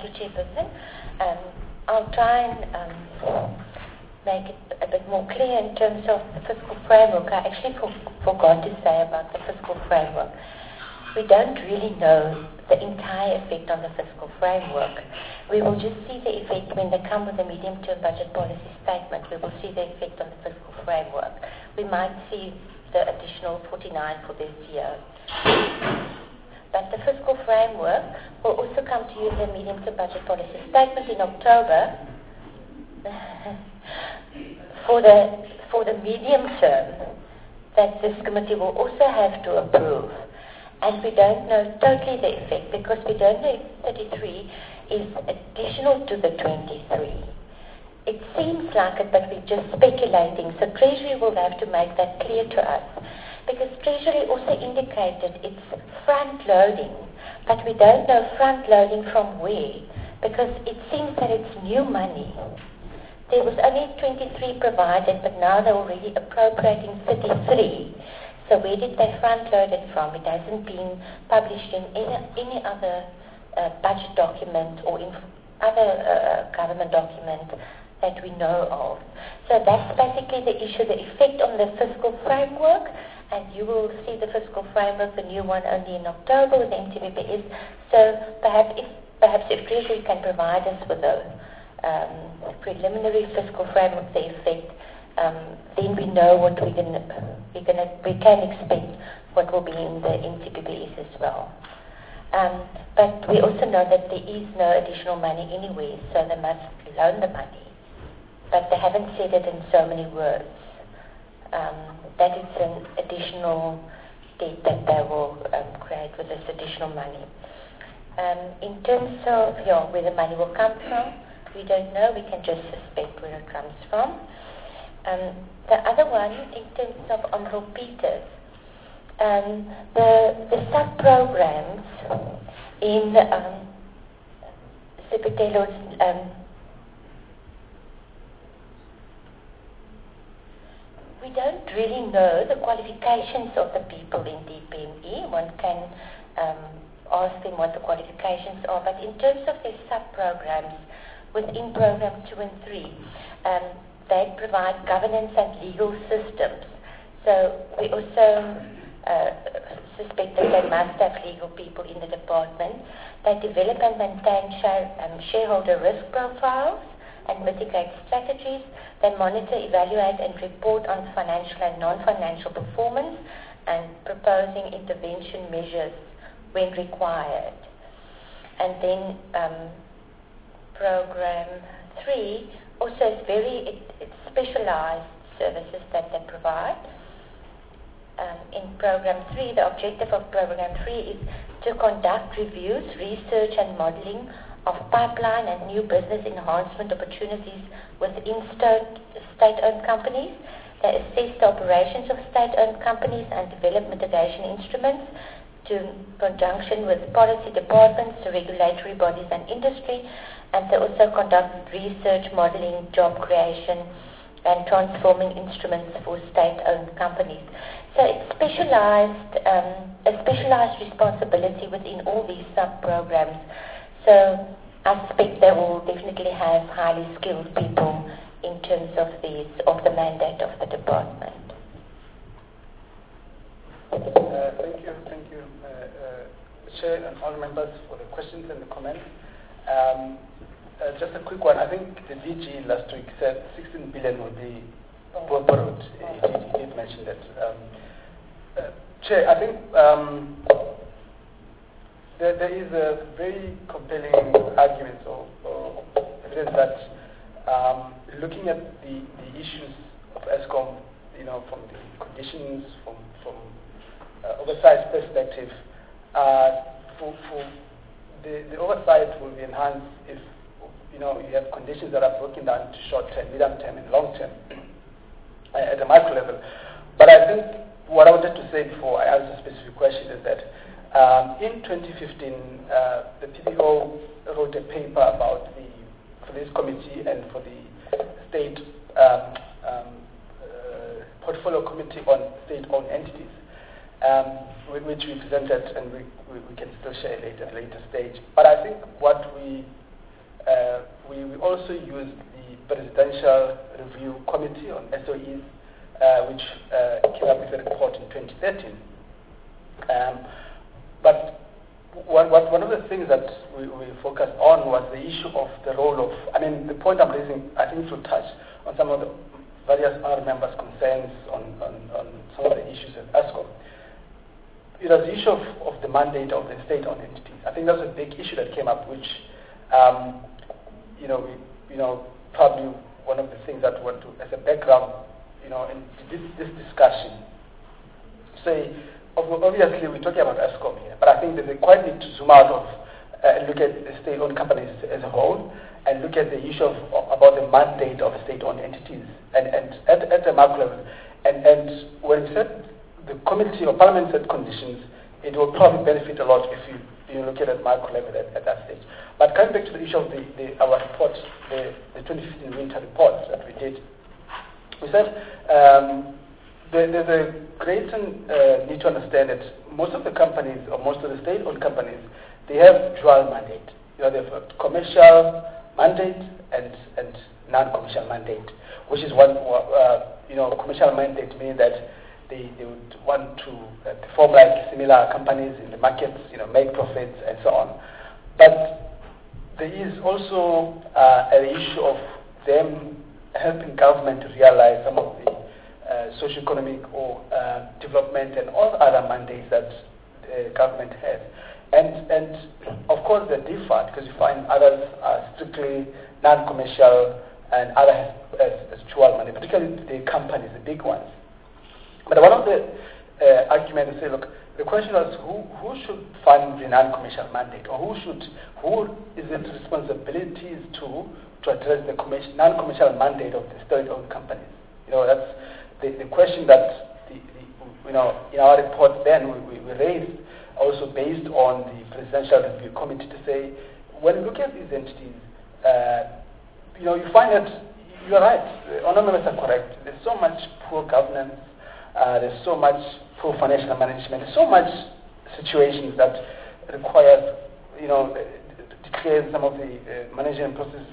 you, Chairperson. I'll try and make it a bit more clear in terms of the fiscal framework. I actually forgot to say about the fiscal framework. We don't really know the entire effect on the fiscal framework. We will just see the effect when they come with the medium-term budget policy statement. We will see the effect on the fiscal framework. We might see the additional 49 for this year. But the fiscal framework will also come to you in the medium-term budget policy statement in October for the medium term that this committee will also have to approve. And we don't know totally the effect because we don't know if 33 is additional to the 23. It seems like it, but we're just speculating. So Treasury will have to make that clear to us. Because Treasury also indicated it's front-loading, but we don't know front-loading from where, because it seems that it's new money. There was only 23 provided, but now they're already appropriating 33. So where did they front-load it from? It hasn't been published in any other budget document or in other government document that we know of. So that's basically the issue, the effect on the fiscal framework, and you will see the fiscal framework, the new one, only in October with MTBPS. So perhaps if Treasury can provide us with a preliminary fiscal framework, the effect, then we know what we can expect what will be in the MTBPS as well. But we also know that there is no additional money anywhere, so they must loan the money. But they haven't said it in so many words. That it's an additional debt that they will create with this additional money. In terms of where the money will come from, we don't know. We can just suspect where it comes from. The other one, in terms of Honourable Peters, the sub-programs in Sipitelo's we don't really know the qualifications of the people in DPME. One can ask them what the qualifications are, but in terms of their sub-programs within Program 2 and 3, they provide governance and legal systems. So we also suspect that they must have legal people in the department. They develop and maintain shareholder risk profiles and mitigate strategies. They monitor, evaluate and report on financial and non-financial performance and proposing intervention measures when required. And then Program 3 also is it's specialized services that they provide. In Program 3, the objective of Program 3 is to conduct reviews, research and modeling of pipeline and new business enhancement opportunities within state-owned companies. They assess the operations of state-owned companies and develop mitigation instruments in conjunction with policy departments, regulatory bodies and industry. And they also conduct research, modeling, job creation and transforming instruments for state-owned companies. So it's a specialized responsibility within all these sub-programs. So I suspect they will definitely have highly skilled people in terms of the mandate of the department. Thank you, Chair and all members for the questions and the comments. Just a quick one. I think the DG last week said 16 billion will be borrowed. He did mention that. Chair, I think there is a very compelling argument or evidence that looking at the issues of Eskom, from the conditions, from oversight perspective, for the oversight will be enhanced if you have conditions that are broken down to short term, medium term, and long term at a micro level. But I think what I wanted to say before I answer a specific question is that in 2015, the PPO wrote a paper for this committee and for the state portfolio committee on state-owned entities, which we presented and we can still share at a later stage. But I think what we we also used the Presidential Review Committee on SOEs, which came up with a report in 2013. But one of the things that we focused on was the issue of the role of, the point I'm raising, I think, to touch on some of the various other members' concerns on some of the issues at ESCOM. It was the issue of the mandate of the state-owned entities. I think that's a big issue that came up, which, probably one of the things that we want to, as a background, in this discussion, say, obviously we're talking about ESCOM here, but I think that they quite need to zoom out of and look at the state-owned companies as a whole, and look at the issue about the mandate of state-owned entities, and at the macro level. And when we said the committee or parliament set conditions, it will probably benefit a lot if you look at macro level at that stage. But coming back to the issue of our report, the 2015 winter report that we did, we said there's a great need to understand that most of the companies, or most of the state-owned companies, they have dual mandate. They have a commercial mandate and non-commercial mandate, which is one, commercial mandate meaning that they would want to perform like similar companies in the markets, make profits and so on. But there is also an issue of them helping government to realize some of the socio-economic or development and all other mandates that government has. And of course they differ, because you find others are strictly non-commercial and others as dual mandate, particularly the companies, the big ones. But one of the arguments is, say, look, the question is who should fund the non-commercial mandate, or who is it responsibilities to address the non-commercial mandate of the state-owned companies? That's the question that in our report then we raised, also based on the Presidential Review Committee, to say, when you look at these entities, you find that you're right, the honourable members are correct. There's so much poor governance, there's so much poor financial management, there's so much situations that require, declare some of the management processes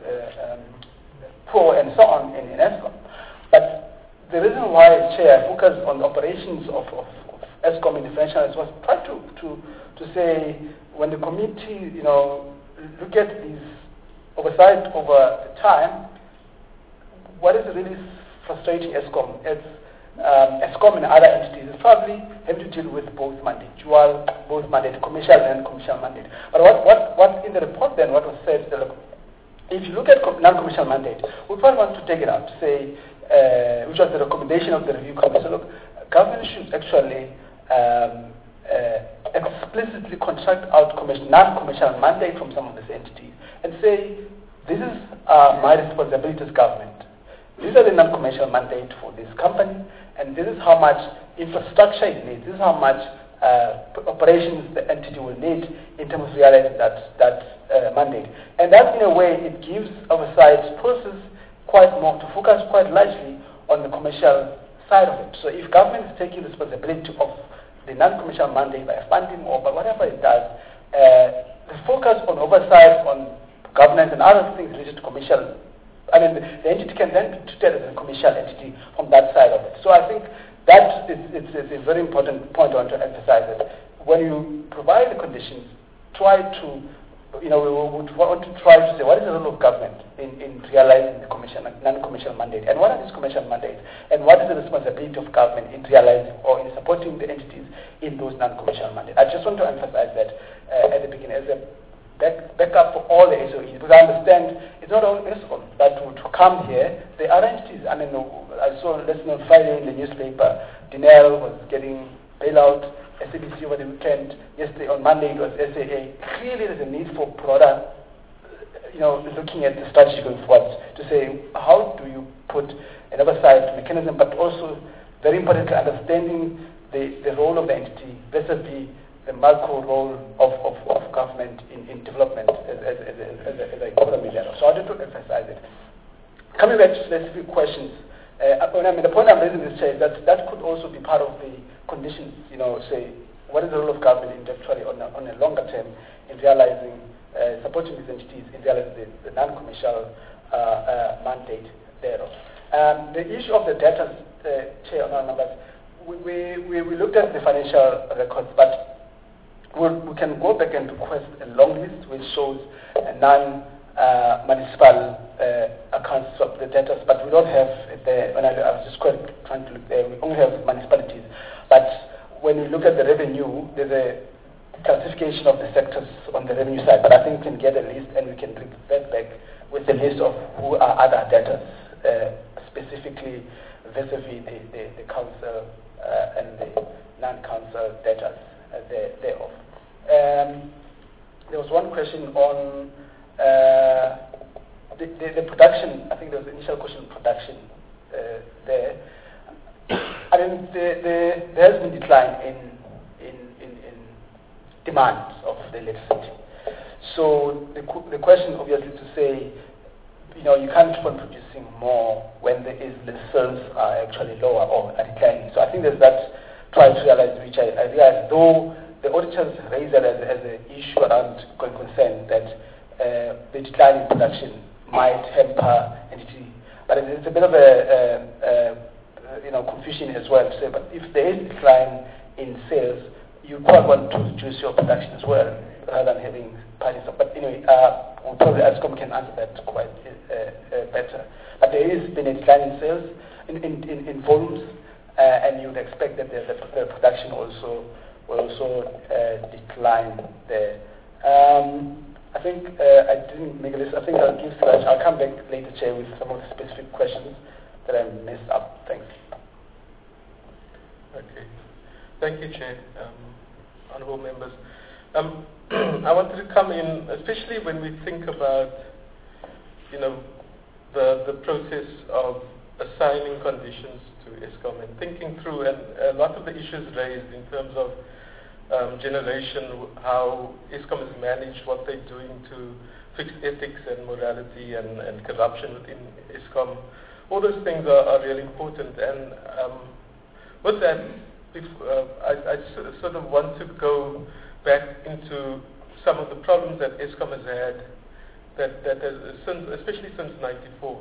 poor and so on in ESCOM. But the reason why, Chair, I focus on the operations of ESCOM in the financial was try to say, when the committee, look at these oversight over time, what is really frustrating ESCOM? It's ESCOM and other entities is probably have to deal with both mandate, both mandate, commercial and commercial mandate. But what in the report then, what was said, look, if you look at non-commercial mandate, we probably want to take it out to say, which was the recommendation of the review committee. So look, government should actually explicitly contract out non-commercial mandate from some of these entities and say, this is my responsibility as government. These are the non-commercial mandate for this company, and this is how much infrastructure it needs. This is how much operations the entity will need in terms of realizing that mandate. And that, in a way, it gives oversight process to focus quite largely on the commercial side of it. So if government is taking responsibility of the non-commercial mandate by funding or by whatever it does, the focus on oversight on governance and other things related to commercial, the entity can then be treated as a commercial entity from that side of it. So I think that is a very important point I want to emphasize, that when you provide the conditions, try to, we would want to try to say, what is the role of government in realizing the non-commercial mandate, and what are these commercial mandates, and what is the responsibility of government in realizing or in supporting the entities in those non-commercial mandates. I just want to emphasize that at the beginning as a backup for all the SOEs, because I understand it's not only ESCOM that would come here. The other entities, I saw on Friday in the newspaper, Denel was getting bailout, SABC over the weekend, yesterday on Monday it was SAA. Clearly there's a need for broader, looking at the strategy going forward to say, how do you put an oversight mechanism, but also, very importantly, understanding the role of the entity versus the macro role of government in development as an economy level. So I want to emphasize it. Coming back to specific questions, the point I'm raising this, Chair, is that could also be part of the conditions, say, what is the role of government intellectually on a longer term in realizing supporting these entities in realizing the non-commercial mandate thereof. The issue of the debtors, Chair, on our numbers, we looked at the financial records, but we can go back and request a long list which shows non-municipal accounts of the debtors, but we don't have when I was just trying to look there, we only have municipalities. But when we look at the revenue, there's a classification of the sectors on the revenue side, but I think we can get a list and we can revert back with a list of who are other debtors, specifically vis-a-vis the council and the non-council debtors thereof. There was one question on the production. I think there was an initial question on production there. I mean, there has been decline in demand of the electricity. So the question obviously to say, you can't keep on producing more when the sales are actually lower or are declining. So I think there's that try to realize, which I realize, though the auditors raise that as an issue around going concern that the decline in production might hamper entity. But it's a bit of a confusion as well to say, but if there is decline in sales, you probably want to reduce your production as well rather than having parties. But anyway, probably Eskom can answer that quite better. But there has been a decline in sales in volumes, and you would expect that the production will also decline there. I think I didn't make a list. I think I'll come back later, Chair, with some of the specific questions that I messed up. Thanks. Okay. Thank you, Chair. Honourable members. I wanted to come in, especially when we think about, the process of assigning conditions to Eskom and thinking through, and a lot of the issues raised in terms of generation, how Eskom has managed, what they're doing to fix ethics and morality and corruption within Eskom. All those things are really important. And with that, I sort of want to go back into some of the problems that Eskom has had, that has, especially since '94,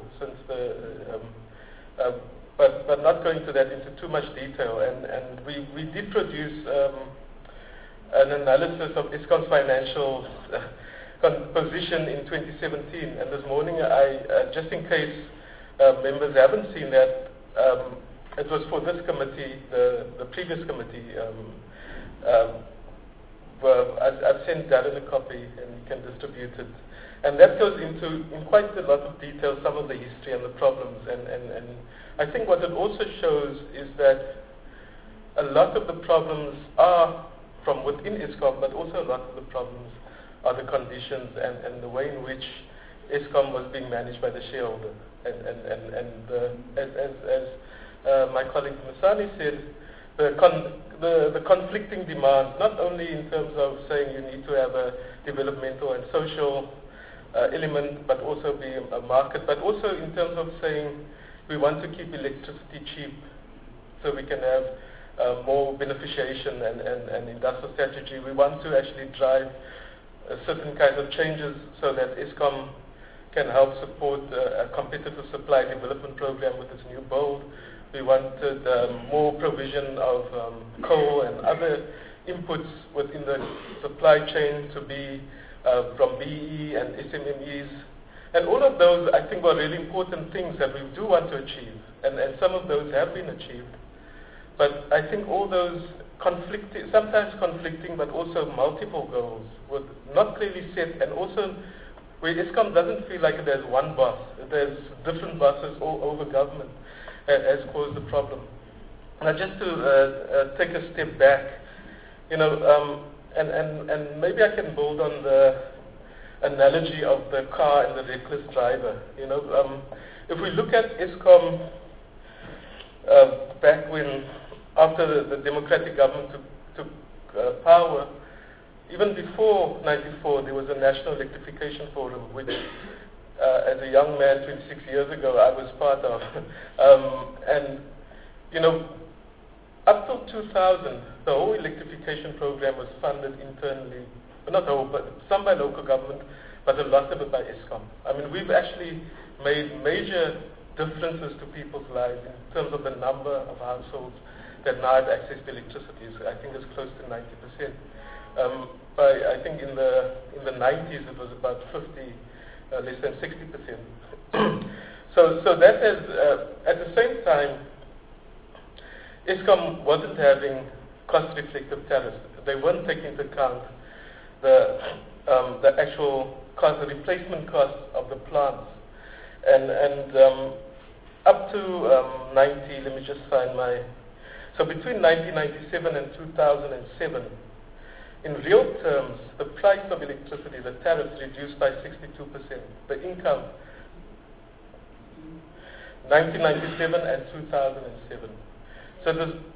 but not going into that into too much detail. And we did produce an analysis of Eskom's financial position in 2017. And this morning, I just in case members haven't seen that, it was for this committee, the previous committee. I've sent Darren a copy, and you can distribute it. And that goes into, in quite a lot of detail, some of the history and the problems. And I think what it also shows is that a lot of the problems are from within Eskom, but also a lot of the problems are the conditions and the way in which Eskom was being managed by the shareholder. As my colleague Masani said, the conflicting demands, not only in terms of saying you need to have a developmental and social element, but also be a market, but also in terms of saying we want to keep electricity cheap so we can have more beneficiation and industrial strategy. We want to actually drive certain kinds of changes so that Eskom can help support a competitive supply development program with its new bold. We wanted more provision of coal and other inputs within the supply chain to be from BE and SMMEs. And all of those, I think, are really important things that we do want to achieve. And some of those have been achieved. But I think all those sometimes conflicting, but also multiple goals were not clearly set, and also where Eskom doesn't feel like there's one boss. There's different bosses all over government has caused the problem. Now, just to take a step back, and maybe I can build on the analogy of the car and the reckless driver. If we look at Eskom back when, after the democratic government took power, even before '94, there was a National Electrification Forum, which as a young man 26 years ago, I was part of. Up till 2000, the whole electrification program was funded internally not whole, but some by local government, but a lot of it by Eskom. I mean, we've actually made major differences to people's lives in terms of the number of households that now have access to electricity. So I think it's close to 90%. I think in the 90s it was about 50, less than 60%. So that has, at the same time, Eskom wasn't having cost-reflective tariffs. They weren't taking into account the actual cost, the replacement cost of the plants. And up to 90, let me just find so between 1997 and 2007, in real terms, the price of electricity, the tariffs reduced by 62%. The income, 1997 and 2007. So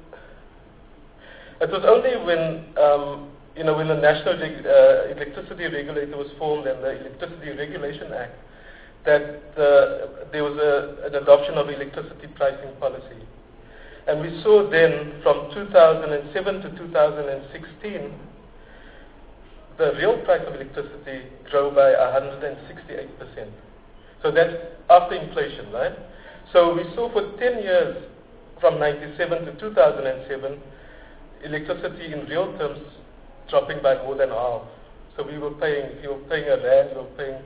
it was only when, when the National Electricity Regulator was formed and the Electricity Regulation Act that there was an adoption of electricity pricing policy. And we saw then from 2007 to 2016, the real price of electricity grew by 168%. So that's after inflation, right? So we saw for 10 years, from 97 to 2007, electricity in real terms dropping by more than half. So we were paying, if you were paying a rand, you were paying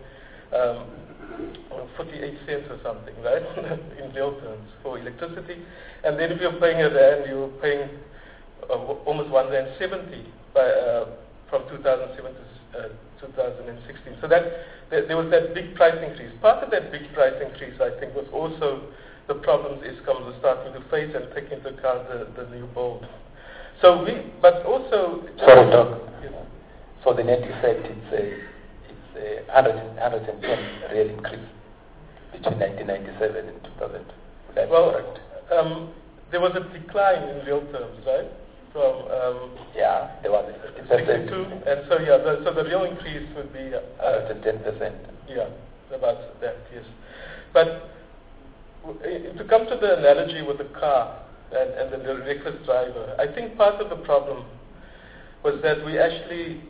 48 cents or something, right? In real terms for electricity. And then if you were paying a rand, you were paying almost 170 from 2007 to 2016. So there was that big price increase. Part of that big price increase, I think, was also the problems Eskom was starting to face and take into account the new build. So but also... Sorry, Doc. Yes. So the net effect, it's a 110 real increase between 1997 and 2000. That's correct. There was a decline in real terms, right? From there was a 50%. 62, and so the real increase would be 110%. Yeah, about that, yes. But to come to the analogy with the car and the reckless driver, I think part of the problem was that we actually,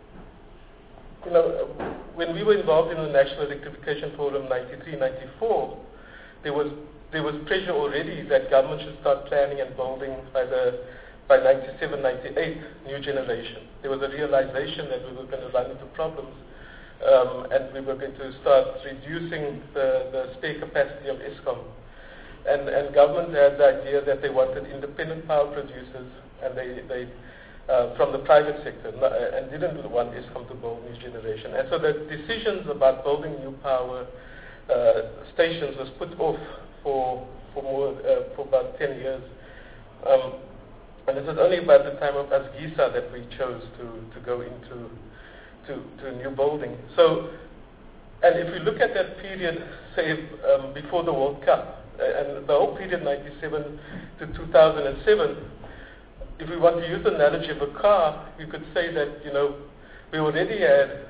when we were involved in the National Electrification Forum 93, 94, there was pressure already that government should start planning and building by 97, 98, new generation. There was a realization that we were going to run into problems and we were going to start reducing the spare capacity of Eskom. And government had the idea that they wanted independent power producers and they from the private sector and didn't want Eskom to build new generation. And so the decisions about building new power stations was put off for about 10 years. And it was only about the time of Asgisa that we chose to go into new building. So, and if we look at that period, say before the World Cup, and the whole period 97 to 2007, if we want to use the analogy of a car, you could say that we already had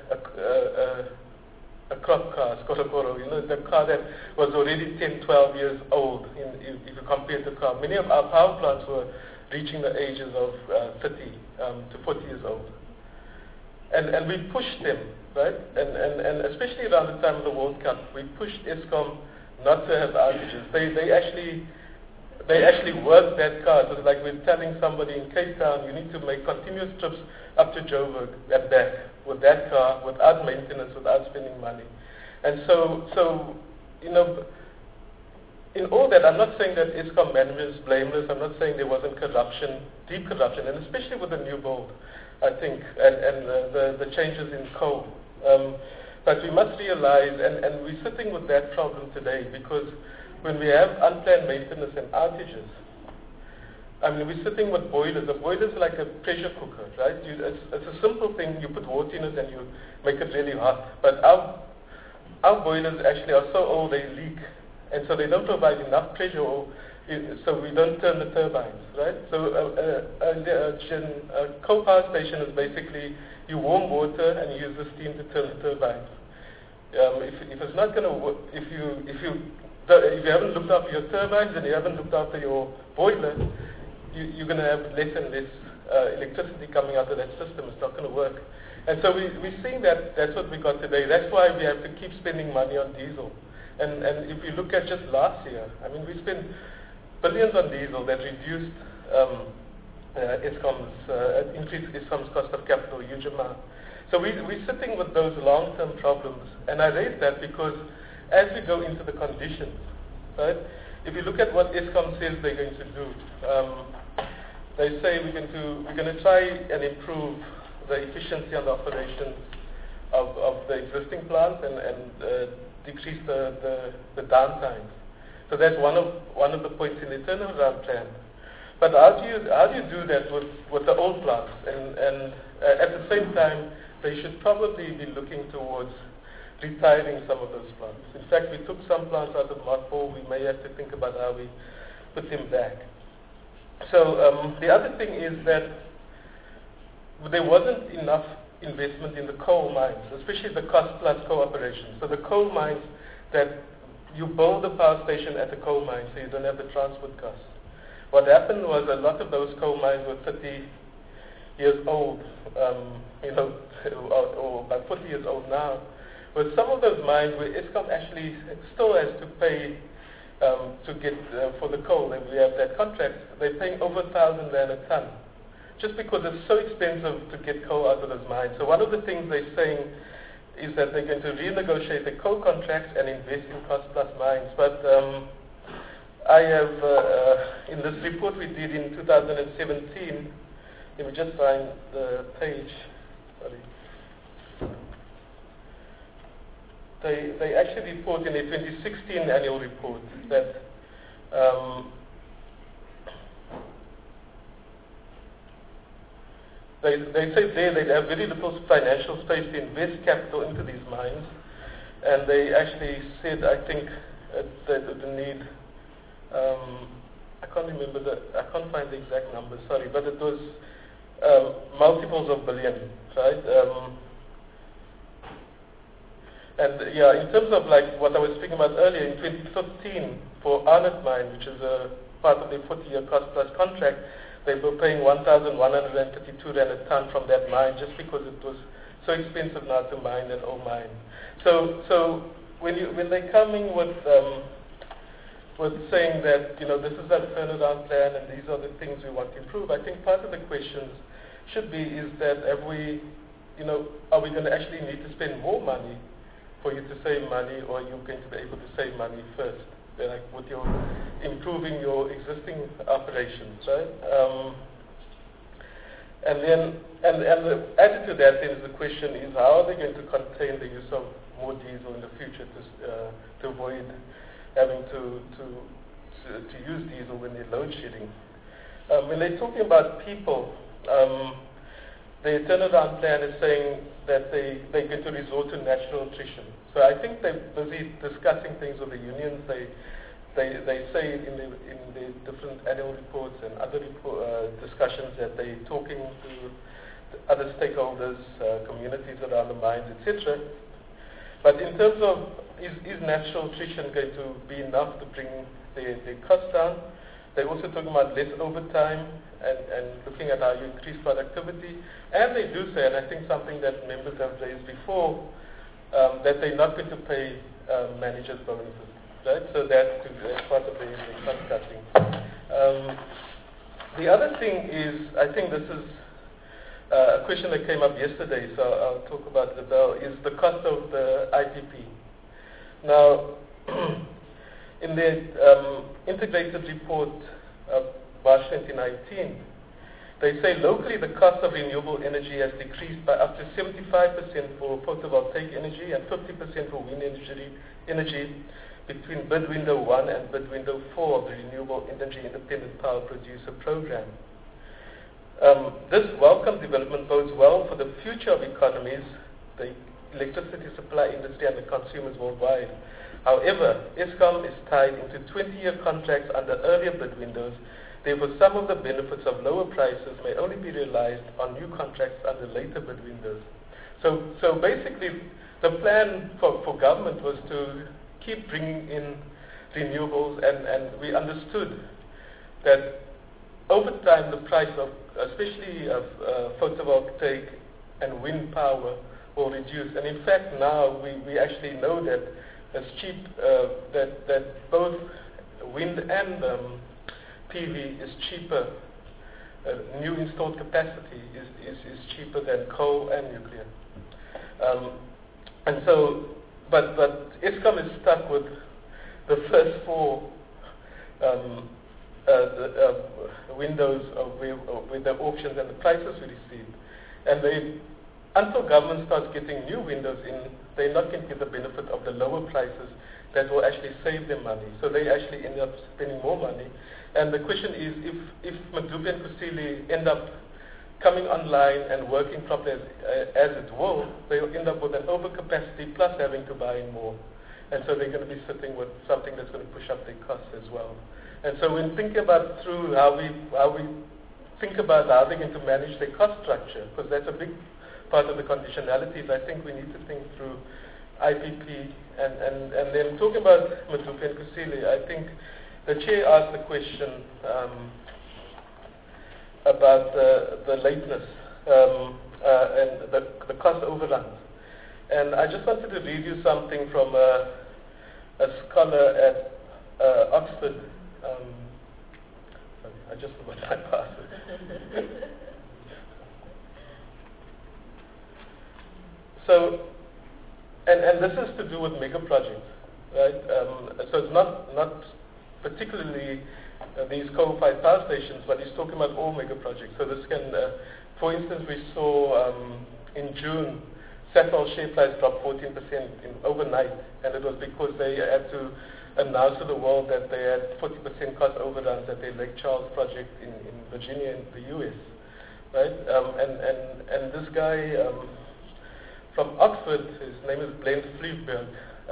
a crop car, Skotokoro, the car that was already 10, 12 years old. If you compare the car, many of our power plants were reaching the ages of 30 to 40 years old. And we pushed them, right? And especially around the time of the World Cup, we pushed Eskom not to have outages. They actually worked that car. It was like we're telling somebody in Cape Town, you need to make continuous trips up to Joburg and back with that car, without maintenance, without spending money. And so in all that, I'm not saying that Eskom management is blameless. I'm not saying there wasn't corruption, deep corruption, and especially with the new build, I think, and the changes in coal. But we must realize, and we're sitting with that problem today, because when we have unplanned maintenance and outages, I mean, we're sitting with boilers. A boiler is like a pressure cooker, right? It's a simple thing. You put water in it and you make it really hot. But our boilers actually are so old they leak. And so they don't provide enough pressure, so we don't turn the turbines, right? So a coal power station is basically you warm water and you use the steam to turn the turbines. If it's not going to work, if you haven't looked after your turbines and you haven't looked after your boiler, you're going to have less and less electricity coming out of that system. It's not going to work. And so we're seeing that that's what we got today. That's why we have to keep spending money on diesel. And if you look at just last year, I mean, we spent billions on diesel that reduced increased Eskom's cost of capital a huge amount. So we're sitting with those long-term problems. And I raise that because as we go into the conditions, right, if you look at what Eskom says they're going to do, they say we're going to try and improve the efficiency and the operations of the existing plants and decrease the downtime. So that's one of the points in the turnaround plan. But how do you do that with the old plants? And at the same time, they should probably be looking towards retiring some of those plants. In fact, we took some plants out of mothball. We may have to think about how we put them back. So the other thing is that there wasn't enough investment in the coal mines, especially the cost-plus cooperation. So the coal mines that you build the power station at the coal mine so you don't have the transport costs. What happened was a lot of those coal mines were 30 years old, or about 40 years old now. But some of those mines where Eskom actually still has to pay to get for the coal, and we have that contract, they're paying over 1,000 rand a ton, just because it's so expensive to get coal out of those mines. So one of the things they're saying is that they're going to renegotiate the coal contracts and invest in cost-plus mines. But I have, in this report we did in 2017, let me just find the page, sorry. They actually report in a 2016 annual report that they say there they have very little financial space to invest capital into these mines, and they actually said, I think, that the need, I can't find the exact number, sorry, but it was multiples of billion, right? And yeah, in terms of like what I was speaking about earlier, in 2015 for Arnott Mine, which is a part of the 40-year cost-plus contract, they were paying 1,132 rand a ton from that mine just because it was so expensive now to mine an old mine. So when they're coming with saying that this is our turnaround plan and these are the things we want to improve, I think part of the questions should be is that are we going to actually need to spend more money for you to save money, or you're going to be able to save money first, like with your improving your existing operations, right? And the added to that is the question is how are they going to contain the use of more diesel in the future to avoid having to use diesel when they're load shedding. When they're talking about people, the turnaround plan is saying that they're going to resort to natural attrition. So I think they're busy discussing things with the unions. They say in the different annual reports and other discussions that they're talking to other stakeholders, communities around the mines, etc. But in terms of is natural attrition going to be enough to bring the costs down? They're also talking about less overtime and looking at how you increase productivity. And they do say, and I think something that members have raised before, that they're not going to pay managers bonuses, right? So that's part of the cost cutting. The other thing is, I think this is a question that came up yesterday, so I'll talk about it now, is the cost of the IPP. Now, in the integrated report of March 2019, they say locally the cost of renewable energy has decreased by up to 75% for photovoltaic energy and 50% for wind energy between bid window 1 and bid window 4 of the Renewable Energy Independent Power Producer Program. This welcome development bodes well for the future of economies, the electricity supply industry and the consumers worldwide. However, Eskom is tied into 20-year contracts under earlier bid windows. Therefore, some of the benefits of lower prices may only be realized on new contracts under later bid windows. So basically, the plan for government was to keep bringing in renewables, and we understood that over time the price of, especially of photovoltaic and wind power will reduce. And in fact, now we actually know that it's cheap, that both wind and PV is cheaper. New installed capacity is cheaper than coal and nuclear. And so, but Eskom is stuck with the first four windows with the auctions and the prices we received. And until government starts getting new windows in, they're not going to get the benefit of the lower prices that will actually save them money. So they actually end up spending more money. And the question is, if Medupi and Kusile end up coming online and working properly as it will, they'll end up with an overcapacity plus having to buy in more. And so they're going to be sitting with something that's going to push up their costs as well. And so when thinking about through how we think about how they're going to manage their cost structure, because that's a big part of the conditionalities, I think we need to think through IPP. And then talking about Medupi and Kusile, I think the chair asked the question about the lateness and the cost overruns. And I just wanted to read you something from a scholar at Oxford. Sorry, I just forgot my password. So, and this is to do with mega projects, right? So it's not particularly these coal-fired power stations, but he's talking about all mega projects. So this can, for instance, we saw in June, Safol share price dropped 14% overnight, and it was because they had to announce to the world that they had 40% cost overruns at their Lake Charles project in Virginia in the US, right? And this guy from Oxford, his name is Glenn Fleetberg,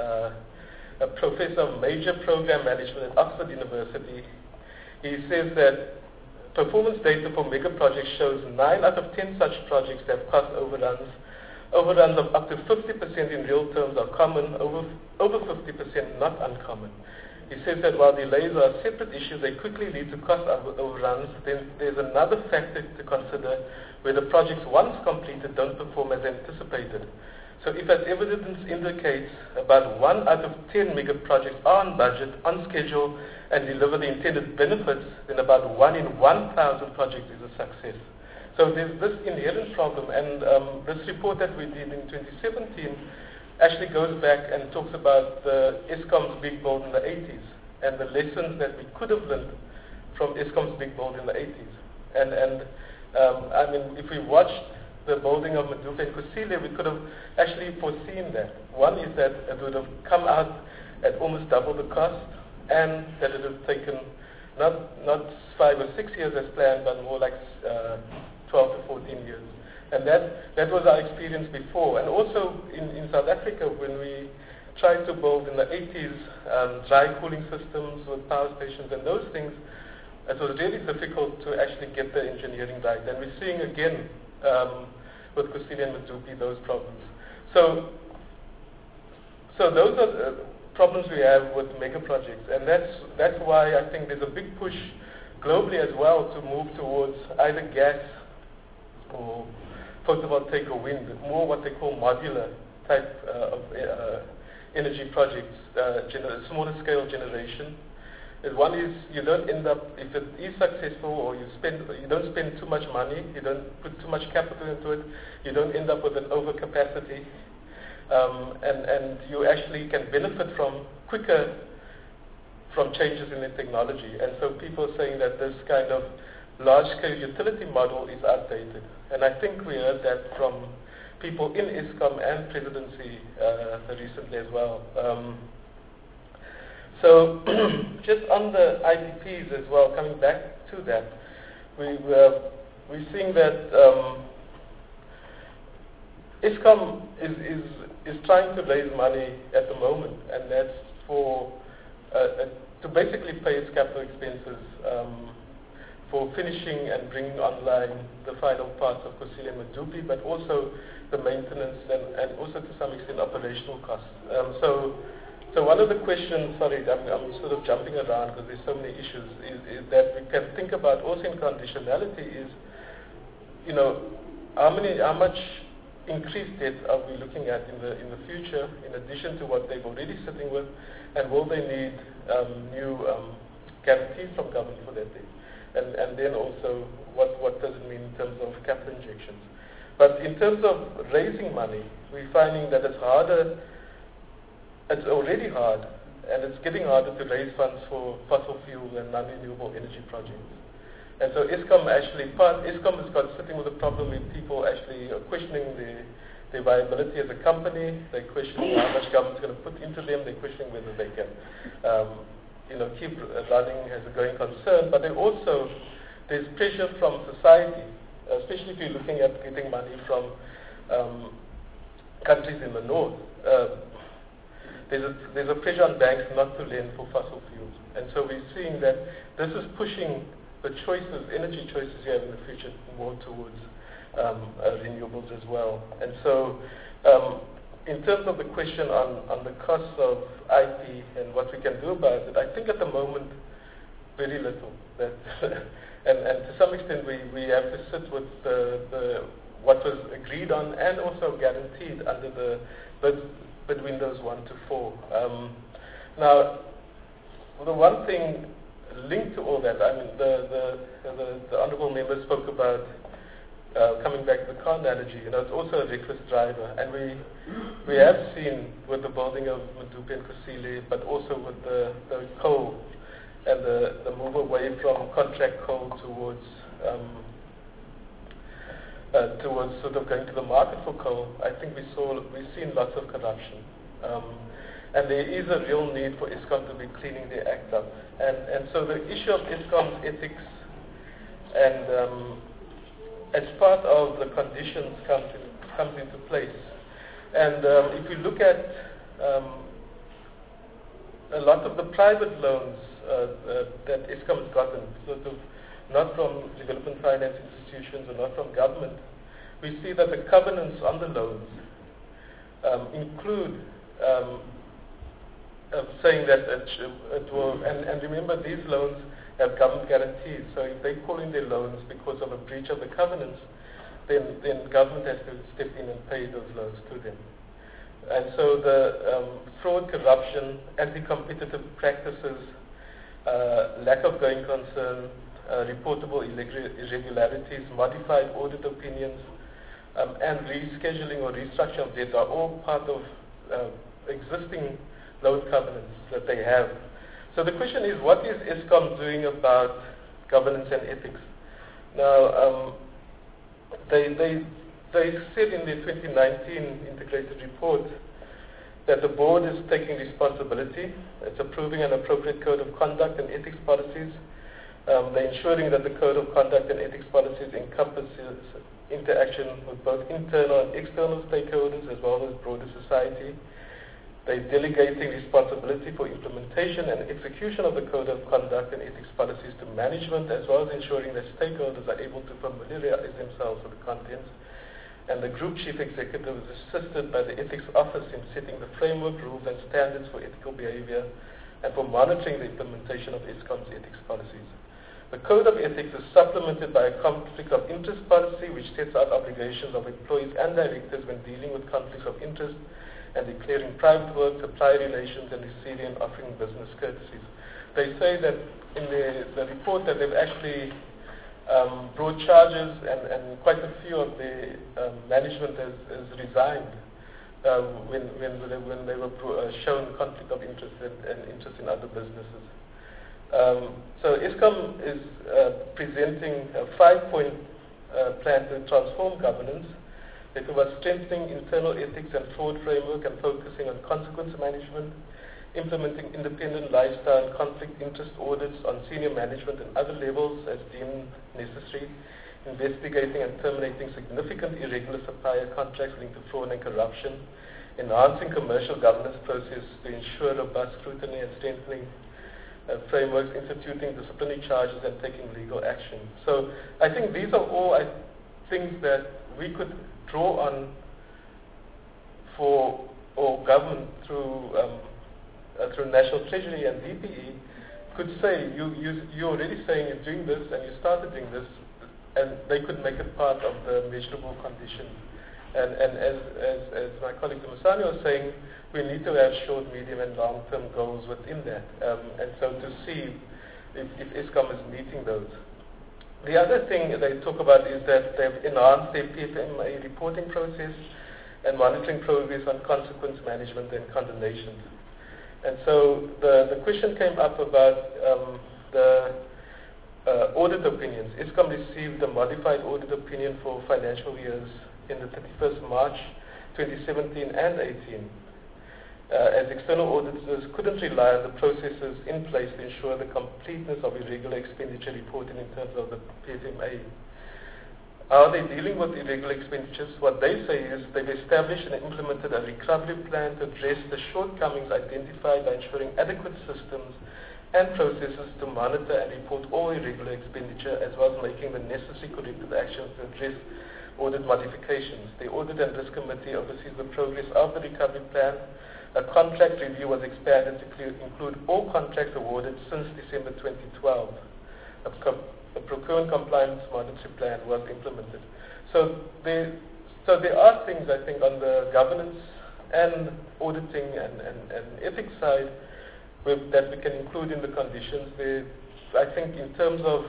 a professor of major program management at Oxford University. He says that performance data for mega projects shows 9 out of 10 such projects have cost overruns. Overruns of up to 50% in real terms are common, over 50% not uncommon. He says that while delays are a separate issue, they quickly lead to cost overruns. Then there's another factor to consider where the projects once completed don't perform as anticipated. So if as evidence indicates about 1 out of 10 mega projects are on budget, on schedule, and deliver the intended benefits, then about 1 in 1,000 projects is a success. So there's this inherent problem, and this report that we did in 2017 actually goes back and talks about the Eskom's big build in the 80s and the lessons that we could have learned from Eskom's big build in the 80s. And I mean, if we watched the building of Medupi and Kusile, we could have actually foreseen that. One is that it would have come out at almost double the cost, and that it would have taken not 5 or 6 years as planned, but more like 12 to 14 years. And that was our experience before. And also in South Africa, when we tried to build in the 80s dry cooling systems with power stations and those things, it was really difficult to actually get the engineering right. And we're seeing again with Kusile and Medupi those problems. So those are the problems we have with mega projects, and that's why I think there's a big push globally as well to move towards either gas or photovoltaic or wind, more what they call modular type of energy projects, smaller scale generation. And one is you don't end up, if it is successful or you don't spend too much money, you don't put too much capital into it, you don't end up with an overcapacity, and you actually can benefit quicker from changes in the technology. And so people are saying that this kind of large-scale utility model is outdated. And I think we heard that from people in Eskom and presidency recently as well. So just on the IPPs as well, coming back to that, we're seeing that Eskom is trying to raise money at the moment, and that's for to basically pay its capital expenses for finishing and bringing online the final parts of Kusile and Medupi, but also the maintenance and also to some extent operational costs. So one of the questions, sorry, I'm sort of jumping around because there's so many issues, is that we can think about also in conditionality is, you know, how much increased debt are we looking at in the future, in addition to what they're already sitting with, and will they need new guarantees from government for that debt? And then also, what does it mean in terms of capital injections? But in terms of raising money, we're finding that it's harder. It's already hard, and it's getting harder to raise funds for fossil fuel and non-renewable energy projects. And so Eskom has got sitting with a problem with people actually questioning their viability as a company. They're questioning how much government's going to put into them. They're questioning whether they can, keep running as a going concern. But there's pressure from society, especially if you're looking at getting money from countries in the north. There's a pressure on banks not to lend for fossil fuels. And so we're seeing that this is pushing the energy choices you have in the future more towards renewables as well. And so in terms of the question on the cost of IT and what we can do about it, I think at the moment, very little. And to some extent, we have to sit with what was agreed on and also guaranteed under the bid windows 1 to 4. Now, the one thing linked to all that, I mean, the honourable member spoke about coming back to the car analogy. It's also a reckless driver, and we have seen with the building of Medupi and Kusile, but also with the coal and the move away from contract coal towards sort of going to the market for coal. I think we've seen lots of corruption. And there is a real need for Eskom to be cleaning their act up. And so the issue of Eskom's ethics and as part of the conditions comes into place. And if we look at a lot of the private loans that Eskom has gotten, sort of not from development finance institutions or not from government, we see that the covenants on the loans include saying that it will, and remember these loans have government guarantees, so if they call in their loans because of a breach of the covenants, then government has to step in and pay those loans to them. And so the fraud, corruption, anti-competitive practices, lack of going concern, reportable irregularities, modified audit opinions, and rescheduling or restructure of debt are all part of existing loan covenants that they have. So the question is, what is Eskom doing about governance and ethics? Now, they said in the 2019 integrated report that the board is taking responsibility. It's approving an appropriate code of conduct and ethics policies. They're ensuring that the code of conduct and ethics policies encompasses interaction with both internal and external stakeholders as well as broader society. They're delegating responsibility for implementation and execution of the code of conduct and ethics policies to management, as well as ensuring that stakeholders are able to familiarize themselves with the contents. And the group chief executive is assisted by the ethics office in setting the framework, rules and standards for ethical behavior and for monitoring the implementation of Eskom's ethics policies. The code of ethics is supplemented by a conflict of interest policy which sets out obligations of employees and directors when dealing with conflicts of interest and declaring private work, supply relations, and receiving and offering business courtesies. They say that in the report that they've actually brought charges and quite a few of the management has resigned when they were shown conflict of interest and interest in other businesses. So Eskom is presenting a 5-point plan to transform governance. It was strengthening internal ethics and fraud framework and focusing on consequence management, implementing independent lifestyle and conflict interest audits on senior management and other levels as deemed necessary, investigating and terminating significant irregular supplier contracts linked to fraud and corruption, enhancing commercial governance process to ensure robust scrutiny and strengthening frameworks, instituting disciplinary charges and taking legal action. So I think these are all things that we could draw on for or government through National Treasury and DPE could say you're already saying you're doing this and you started doing this, and they could make it part of the measurable condition And as my colleague Dumisani was saying, we need to have short, medium, and long-term goals within that, and so to see if Eskom is meeting those. The other thing they talk about is that they've enhanced their PFMA reporting process and monitoring progress on consequence management and condemnations. And so the question came up about the audit opinions. Eskom received a modified audit opinion for financial years in the 31st March 2017 and 18. As external auditors couldn't rely on the processes in place to ensure the completeness of irregular expenditure reporting in terms of the PFMA. How are they dealing with irregular expenditures? What they say is they've established and implemented a recovery plan to address the shortcomings identified by ensuring adequate systems and processes to monitor and report all irregular expenditure, as well as making the necessary corrective actions to address audit modifications. The Audit and Risk Committee oversees the progress of the recovery plan. A contract review was expanded to include all contracts awarded since December 2012. A procurement compliance monitoring plan was implemented. So there are things, I think, on the governance and auditing and ethics side that we can include in the conditions. I think in terms of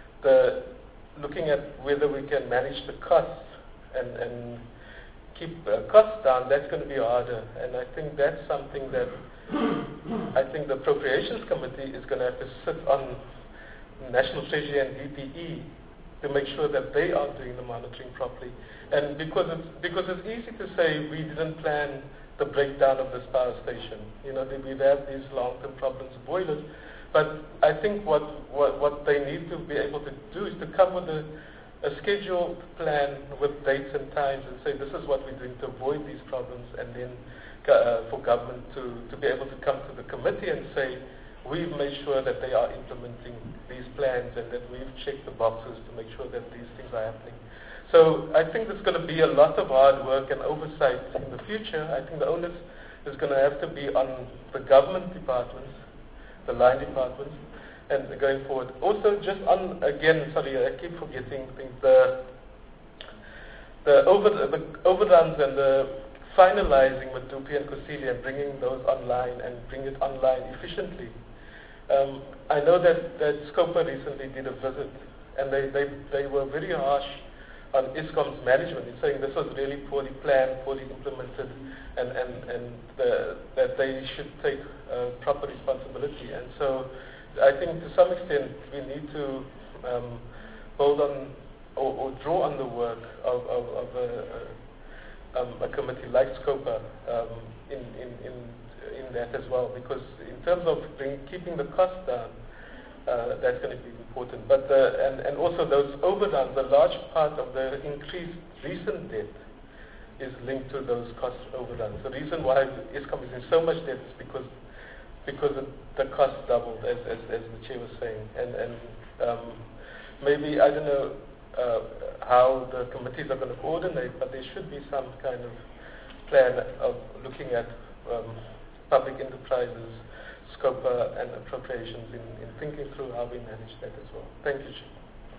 looking at whether we can manage the costs and keep costs down, that's going to be harder. And I think that's something that I think the Appropriations Committee is going to have to sit on National Treasury and DPE to make sure that they are doing the monitoring properly. And because it's easy to say we didn't plan the breakdown of this power station. You know, we've had these long-term problems of boilers. But I think what they need to be able to do is to come with a scheduled plan with dates and times and say this is what we're doing to avoid these problems, and then for government to be able to come to the committee and say we've made sure that they are implementing these plans and that we've checked the boxes to make sure that these things are happening. So I think there's going to be a lot of hard work and oversight in the future. I think the onus is going to have to be on the government departments, the line departments, and going forward. Also, just on, again, sorry, I keep forgetting things, the overruns and the finalizing with Dupi and Kusile and bringing those online and bring it online efficiently. I know that Scopa recently did a visit, and they were very harsh on Eskom's management in saying this was really poorly planned, poorly implemented, and that they should take proper responsibility. And so I think to some extent we need to build on or draw on the work of a committee like Scopa in that as well, because in terms of keeping the cost down, that's going to be important. But and also those overruns, a large part of the increased recent debt is linked to those cost overruns. The reason why Eskom is in so much debt is because the cost doubled, as the chair was saying. And maybe, I don't know how the committees are going to coordinate, but there should be some kind of plan of looking at public enterprises, Scopa and appropriations in thinking through how we manage that as well. Thank you, Chair.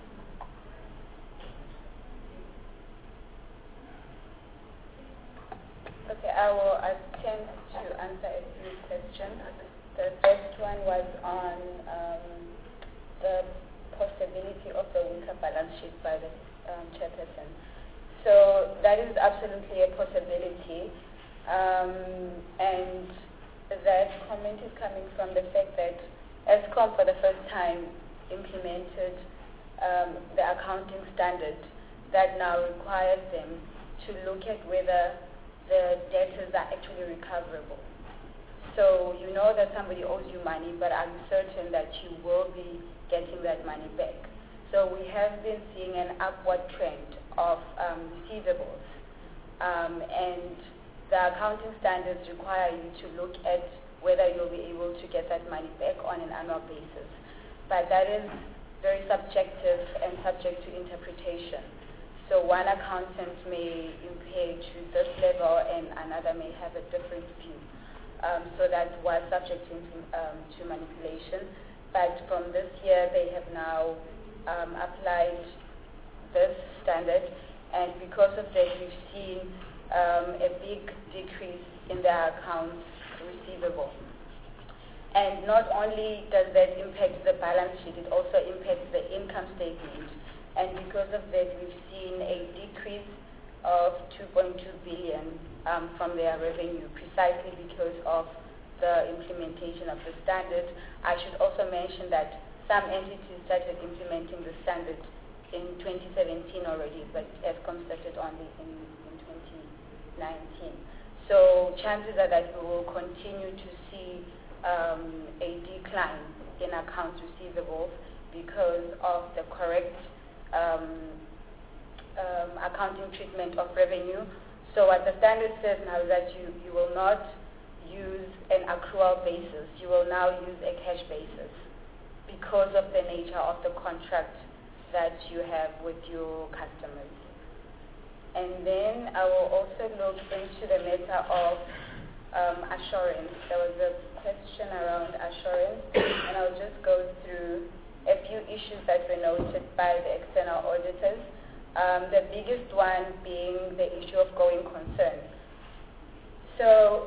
Okay, I will attempt to answer a few questions. The first one was on the possibility of the winter balance sheet by the chairperson. So that is absolutely a possibility, and that comment is coming from the fact that Eskom for the first time implemented the accounting standard that now requires them to look at whether the debtors are actually recoverable. So you know that somebody owes you money, but I'm certain that you will be getting that money back. So we have been seeing an upward trend of receivables, and the accounting standards require you to look at whether you'll be able to get that money back on an annual basis. But that is very subjective and subject to interpretation. So one accountant may impair to this level and another may have a different view. So that was subject to manipulation. But from this year, they have now applied this standard, and because of that we've seen a big decrease in their accounts receivable. And not only does that impact the balance sheet, it also impacts the income statement. And because of that, we've seen a decrease of 2.2 billion from their revenue, precisely because of the implementation of the standard. I should also mention that some entities started implementing the standard in 2017 already, but Eskom started only in 2019. So chances are that we will continue to see a decline in accounts receivables because of the correct accounting treatment of revenue. So what the standard says now is that you will not use an accrual basis. You will now use a cash basis because of the nature of the contract that you have with your customers. And then I will also look into the matter of assurance. There was a question around assurance, and I'll just go through a few issues that were noted by the external auditors. The biggest one being the issue of going concern. So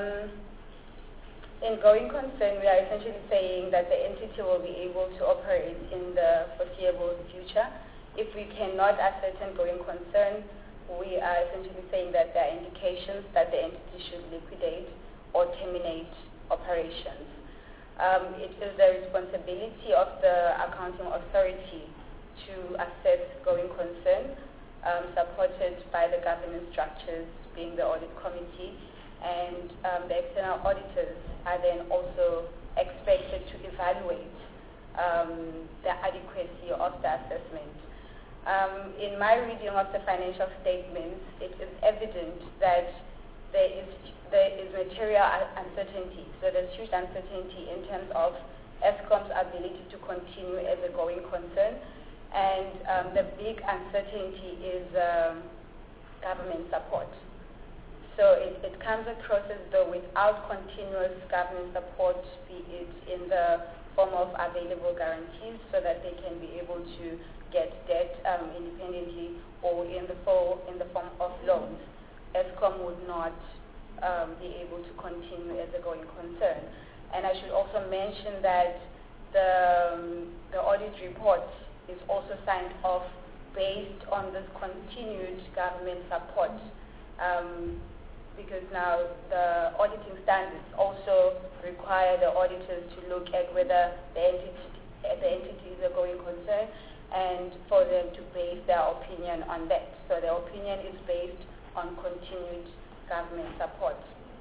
in going concern, we are essentially saying that the entity will be able to operate in the foreseeable future. If we cannot ascertain going concern, we are essentially saying that there are indications that the entity should liquidate or terminate operations. It is the responsibility of the accounting authority to assess going concern, supported by the governance structures, being the audit committee, and the external auditors are then also expected to evaluate the adequacy of the assessment. In my reading of the financial statements, it is evident that there is material uncertainty. So there's huge uncertainty in terms of Eskom's ability to continue as a going concern. And the big uncertainty is government support. So it comes across as though without continuous government support, be it in the form of available guarantees so that they can be able to get debt independently, or in the form of loans, Eskom would not be able to continue as a going concern. And I should also mention that the audit report is also signed off based on this continued government support, because now the auditing standards also require the auditors to look at whether the entity is a going concern, and for them to base their opinion on that. So their opinion is based on continued government support.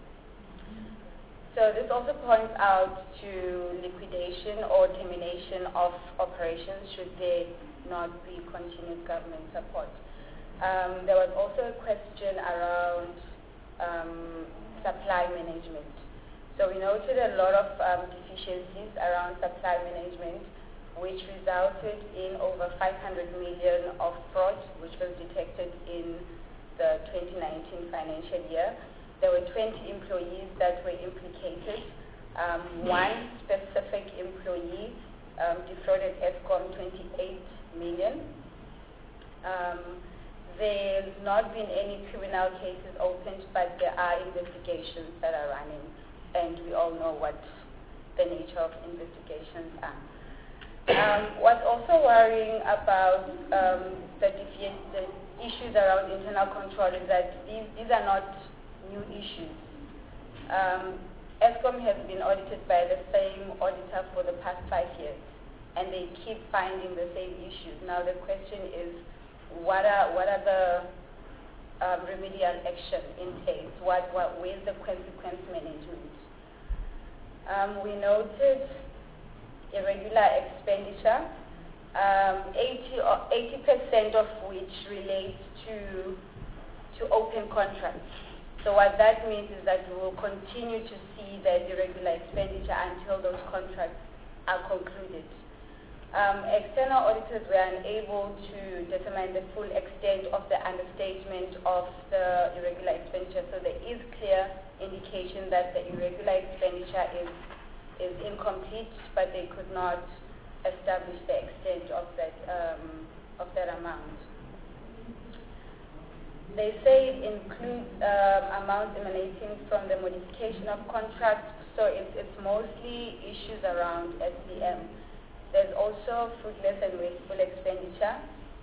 So this also points out to liquidation or termination of operations should there not be continued government support. There was also a question around supply management. So we noted a lot of deficiencies around supply management, which resulted in over 500 million of fraud, which was detected in the 2019 financial year. There were 20 employees that were implicated. One specific employee defrauded Eskom 28 million. There's not been any criminal cases opened, but there are investigations that are running, and we all know what the nature of investigations are. What's also worrying about the issues around internal control is that these are not new issues. Eskom has been audited by the same auditor for the past 5 years, and they keep finding the same issues. Now the question is, what are the remedial action in place? Where's the consequence management? We noted irregular expenditure, 80% of which relates to open contracts. So what that means is that we will continue to see that irregular expenditure until those contracts are concluded. External auditors were unable to determine the full extent of the understatement of the irregular expenditure, so there is clear indication that the irregular expenditure is incomplete, but they could not establish the extent of that amount. They say it includes amounts emanating from the modification of contracts, so it's mostly issues around SCM. There's also fruitless and wasteful expenditure.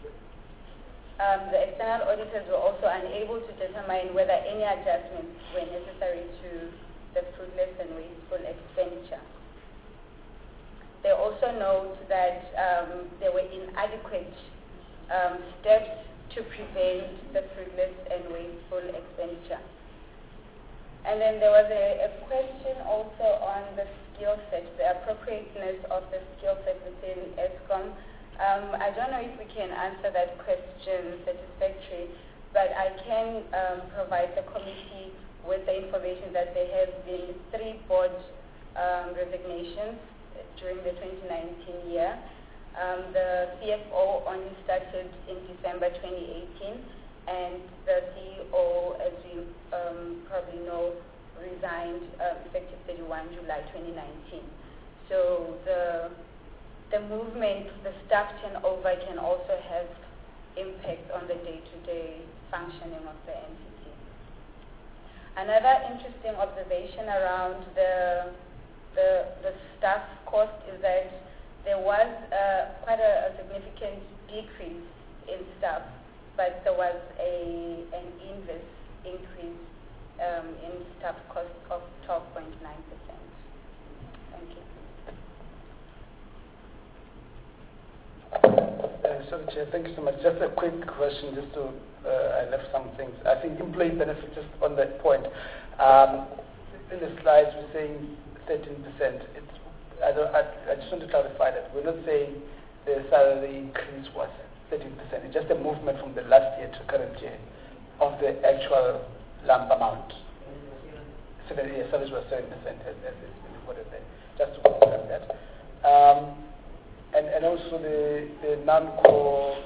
The external auditors were also unable to determine whether any adjustments were necessary to the fruitless and wasteful expenditure. They also note that there were inadequate steps to prevent the fruitless and wasteful expenditure. And then there was a question also on the skill set, the appropriateness of the skill set within ESCOM. I don't know if we can answer that question satisfactorily, but I can provide the committee with the information that there have been 3 board resignations during the 2019 year. The CFO only started in December 2018, and the CEO, as you probably know, resigned effective 31 July 2019. So the movement, the staff turnover can also have impact on the day-to-day functioning of the entity. Another interesting observation around the staff cost is that there was quite a significant decrease in staff, but there was an inverse increase in staff cost of 12.9%. Thank you. Sorry, Chair, thank you so much. Just a quick question, just to, I left some things. I think employee benefits, just on that point. In the slides, we're saying 13%. I just want to clarify that. We're not saying the salary increase was 13%. It's just a movement from the last year to current year of the actual lump amount. So the service was 7%, as it's been reported there. Just to confirm that. And also the non-core,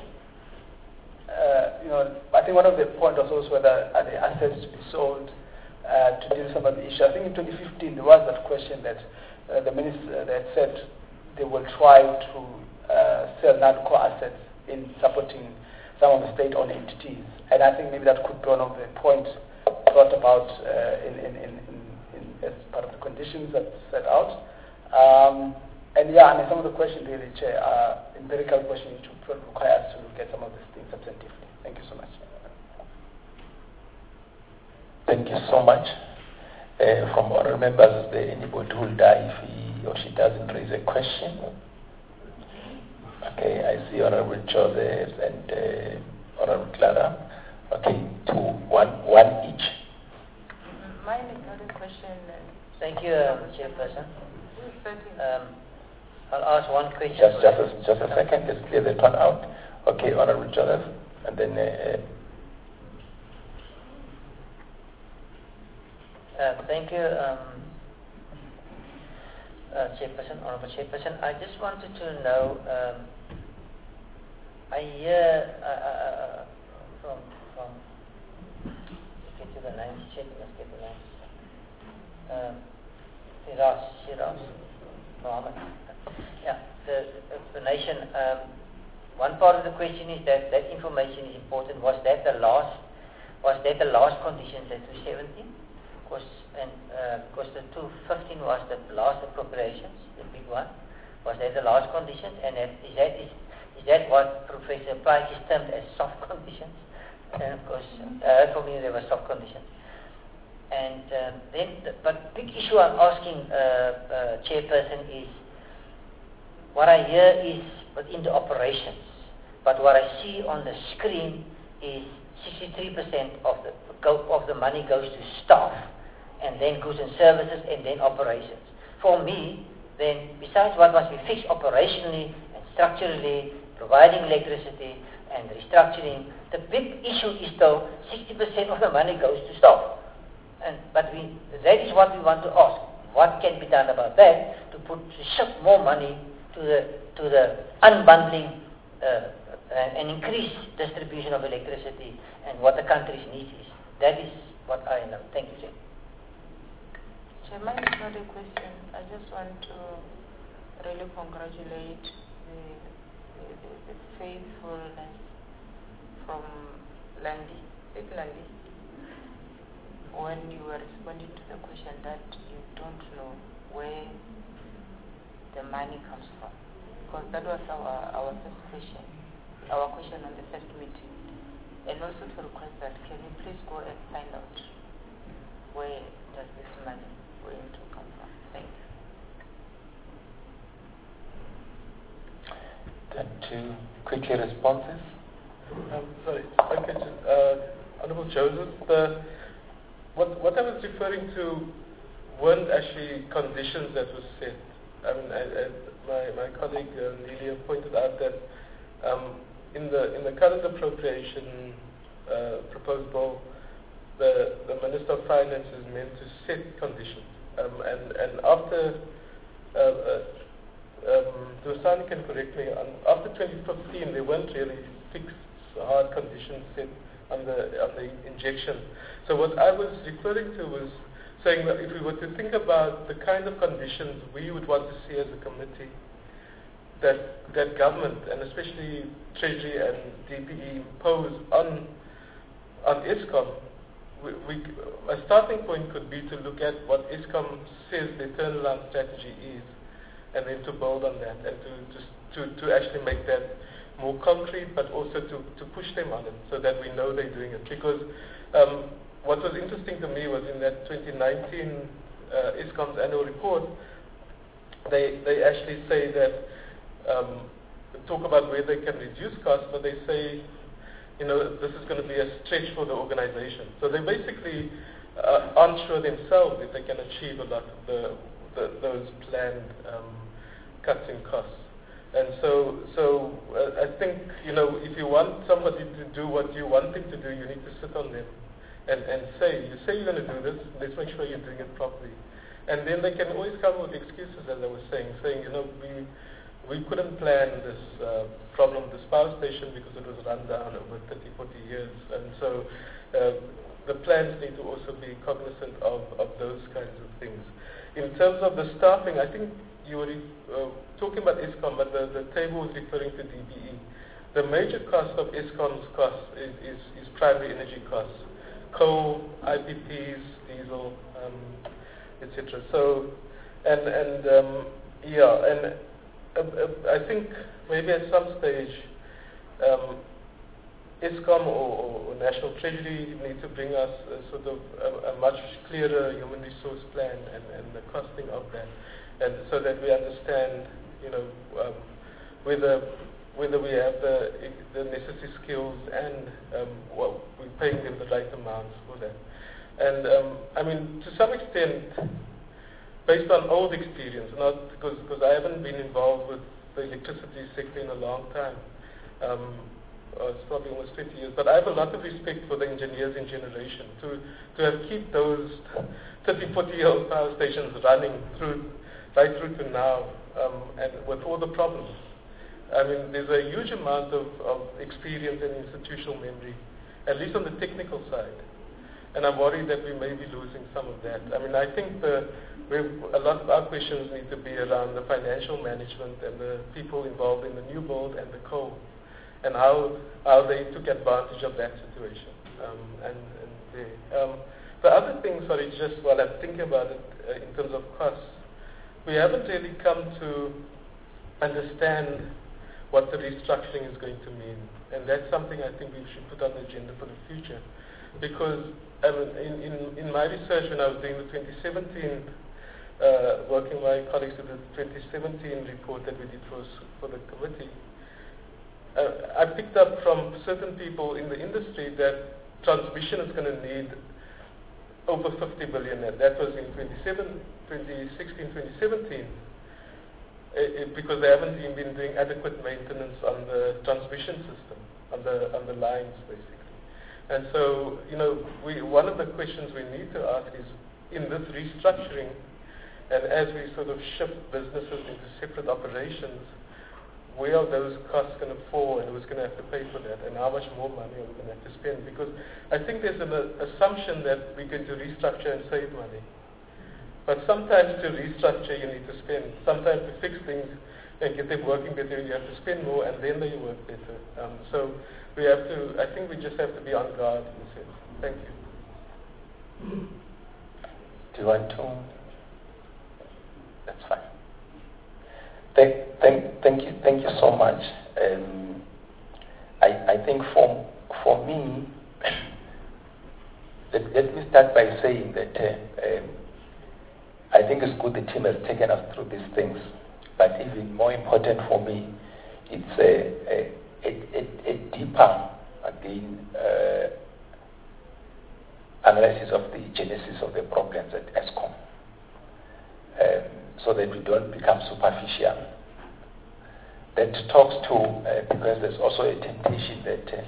I think one of the points was also whether are the assets to be sold to deal with some of the issues. I think in 2015 there was that question that the minister that said they will try to sell non-core assets in supporting some of the state-owned entities. And I think maybe that could be one of the points thought about as part of the conditions that set out. And yeah, I mean, some of the questions really, Chair, are empirical questions to require us to look at some of these things substantively. Thank you so much. Thank you so much. From other members, is there anybody who will die if he or she doesn't raise a question? Okay, I see Honorable Joseph and Honorable Clara. Okay, one each. Mine is not a question. Thank you, Chairperson. I'll ask one question. Just a second, let's clear that one out. Okay, Honorable Joseph, and then... thank you, Chairperson, Honorable Chairperson. I just wanted to know, I hear from get to the names, check, let's get the names. Shiraz, Mohammed. Yeah, the explanation. One part of the question is that information is important. Was that the last condition, that 217? Because the 215 was the last appropriations, the big one. Was that the last condition? And is that what Professor Pike is termed as soft conditions? And of course, for me there were soft conditions. And but big issue I'm asking, Chairperson, is what I hear is within the operations, but what I see on the screen is 63% of the money goes to staff, and then goods and services, and then operations. For me, then, besides what must be fixed operationally and structurally, providing electricity and restructuring, the big issue is though 60% of the money goes to staff. But that is what we want to ask. What can be done about that to shift more money to the unbundling and increase distribution of electricity and what the country's needs is. That is what I know. Thank you, Chair. Chairman, it's not a question. I just want to really congratulate the faithfulness from Landy, the particularly when you were responding to the question that you don't know where the money comes from, because that was our first question, our question on the first meeting, and also to request that can you please go and find out where does this money going to come from? Thank you. Then two quickly responses. Sorry, okay, Honourable Joseph, what I was referring to weren't actually conditions that were set. I mean, my colleague Nelia pointed out that in the current appropriation proposed bill, the Minister of Finance is meant to set conditions, and after Dosani can correct me, after 2015 there weren't really fixed hard conditions set on the injection. So what I was referring to was saying that if we were to think about the kind of conditions we would want to see as a committee, that government and especially Treasury and DPE impose on Eskom, a starting point could be to look at what Eskom says their turnaround strategy is, and then to build on that and to actually make that more concrete, but also to push them on it so that we know they're doing it. Because what was interesting to me was in that 2019 Eskom's annual report, they actually say that talk about where they can reduce costs, but they say, you know, this is going to be a stretch for the organization. So they basically aren't sure themselves if they can achieve a lot of those planned cuts in costs. And so I think, you know, if you want somebody to do what you want them to do, you need to sit on them and say you're going to do this, let's make sure you're doing it properly. And then they can always come with excuses, as I was saying, you know, we couldn't plan this problem with this power station because it was run down over 30, 40 years. And so the plans need to also be cognizant of those kinds of things. In terms of the staffing, I think you were talking about Eskom, but the table was referring to DBE. The major cost of Eskom's costs is primary energy costs, coal, IPPs, diesel, etc. So, I think maybe at some stage, Eskom or National Treasury need to bring us a sort of a much clearer human resource plan and the costing of that, and so that we understand, you know, whether we have the necessary skills and we're paying them the right amounts for that. And I mean, to some extent, based on old experience, not because I haven't been involved with the electricity sector in a long time. It's probably almost 20 years, but I have a lot of respect for the engineers in generation to have keep those 30, 40-year-old power stations running right through to now, and with all the problems. I mean, there's a huge amount of experience and institutional memory, at least on the technical side. And I'm worried that we may be losing some of that. I mean, I think a lot of our questions need to be around the financial management and the people involved in the new build and the coal, and how they took advantage of that situation. The other thing, sorry, just while I'm thinking about it in terms of costs, we haven't really come to understand what the restructuring is going to mean. And that's something I think we should put on the agenda for the future. Because in my research when I was doing the 2017, working with my colleagues with the 2017 report that we did for the committee, I picked up from certain people in the industry that transmission is going to need over 50 billion. That was in 2016, 2017. Because they haven't even been doing adequate maintenance on the transmission system, on the lines, basically. And so, you know, one of the questions we need to ask is, in this restructuring, and as we sort of shift businesses into separate operations, where are those costs going to fall, and who's going to have to pay for that, and how much more money are we going to have to spend? Because I think there's an assumption that we're going to restructure and save money. But sometimes to restructure you need to spend. Sometimes to fix things and get them working better, you have to spend more and then they work better. So we have to, I think we just have to be on guard in a sense. Thank you. Do you want to? That's fine. Thank you so much. I think for me, let me start by saying that I think it's good the team has taken us through these things, but even more important for me, it's a deeper, again, analysis of the genesis of the problems at Eskom, so that we don't become superficial. That talks to, because there's also a temptation that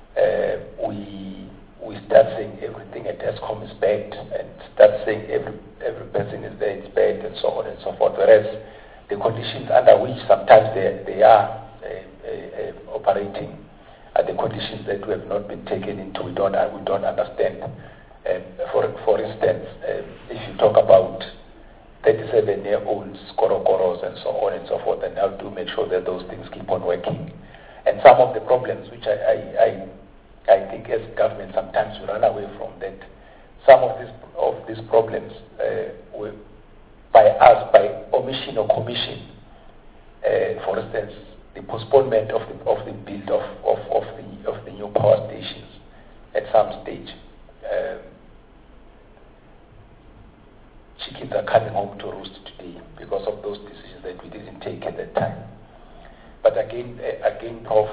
we start saying everything at Eskom is bad, and start saying every person is there, it's bad, and so on and so forth, whereas the conditions under which sometimes they are operating are the conditions that we have not been taken into, we don't understand. For instance, if you talk about 37-year-olds, korokoros, and so on and so forth, and how to make sure that those things keep on working. And some of the problems which I think as government sometimes we run away from, that some of these problems were by us, by omission or commission. For instance, the postponement of the build of the new power stations at some stage. Chickens are coming home to roost today because of those decisions that we didn't take at that time. But again, Prof,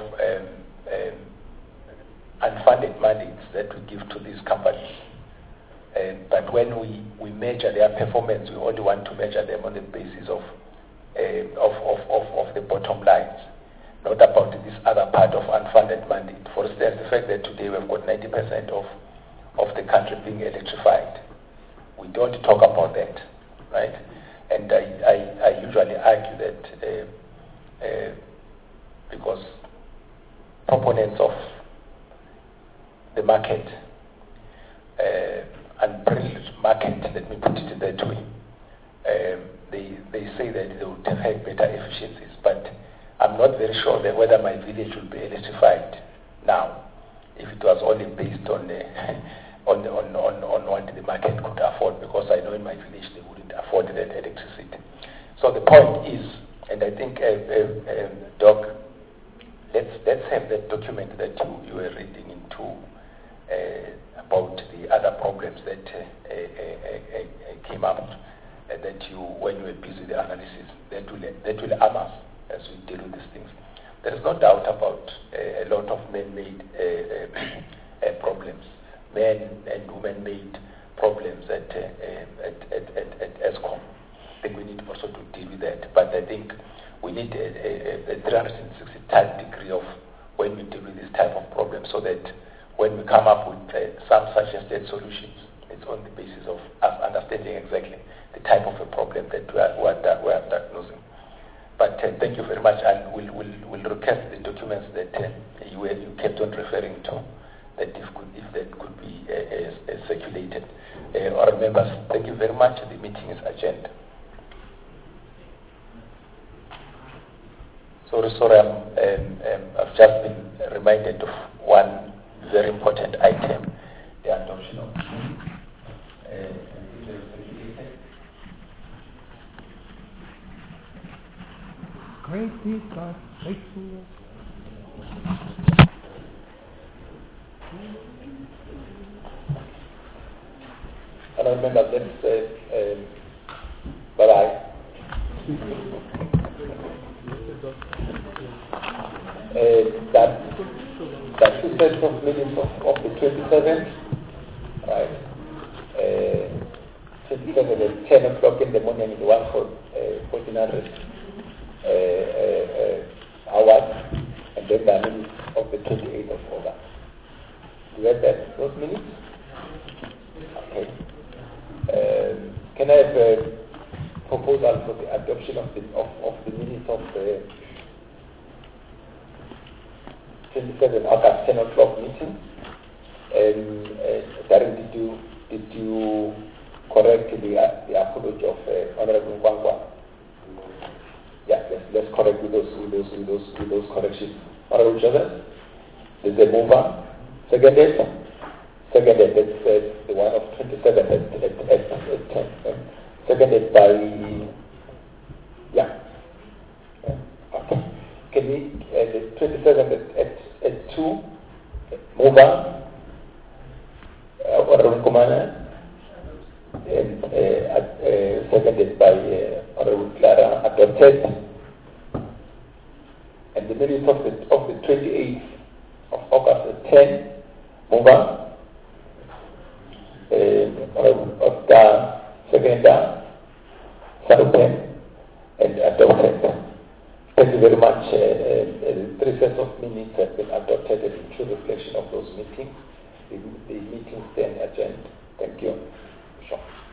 unfunded mandates that we give to these companies. But when we measure their performance, we only want to measure them on the basis of the bottom lines, not about this other part of unfunded mandate. For instance, the fact that today we've got 90% of the country being electrified. We don't talk about that, right? And I usually argue that because proponents of the market, unprivileged market, let me put it that way, they say that they would have had better efficiencies, but I'm not very sure that whether my village will be electrified now if it was only based on what the market could afford, because I know in my village they wouldn't afford that electricity. So the point is, and I think, Doc, let's have that document that you were reading into about the other problems that came up, that when you were busy with the analysis, that will arm us as we deal with these things. There is no doubt about a lot of man-made problems, men and women-made problems at Eskom. I think we need also to deal with that. But I think we need a 360 type degree of when we deal with this type of problem, so that when we come up with some suggested solutions, it's on the basis of us understanding exactly the type of a problem that we are diagnosing. But thank you very much, and we'll request the documents that you kept on referring to, that if that could be circulated. Our members, thank you very much. The meeting is adjourned. Sorry, I've just been reminded of one very important item, the adoption of Great God, faithful. And I remember that bye-bye. That 2/3 of minutes of the 27th, right? 27 at 10 o'clock in the morning is 1400 hours, and then the minutes of the 28th of August. You read that, those minutes? Okay. Can I have a proposal for the adoption of the minutes of the 27 August 10 o'clock meeting? Darren, did you correct the apology of Honorable Kwangwa? let's correct with those corrections. Honorable Joseph, is there move on? Seconded, that's the one of 27 at 10. Seconded by, okay. Can we, the 27 at 2, move on? Honorable Kumana, and seconded by Honorable Clara, adopted. And the minutes of the 28th of August at 10, move on. Oscar Segenda, Sarupen, and adopted. Thank you very much. 3 sets of minutes have been adopted and in true reflection of those meetings. The meetings then adjourned. Thank you. Sure.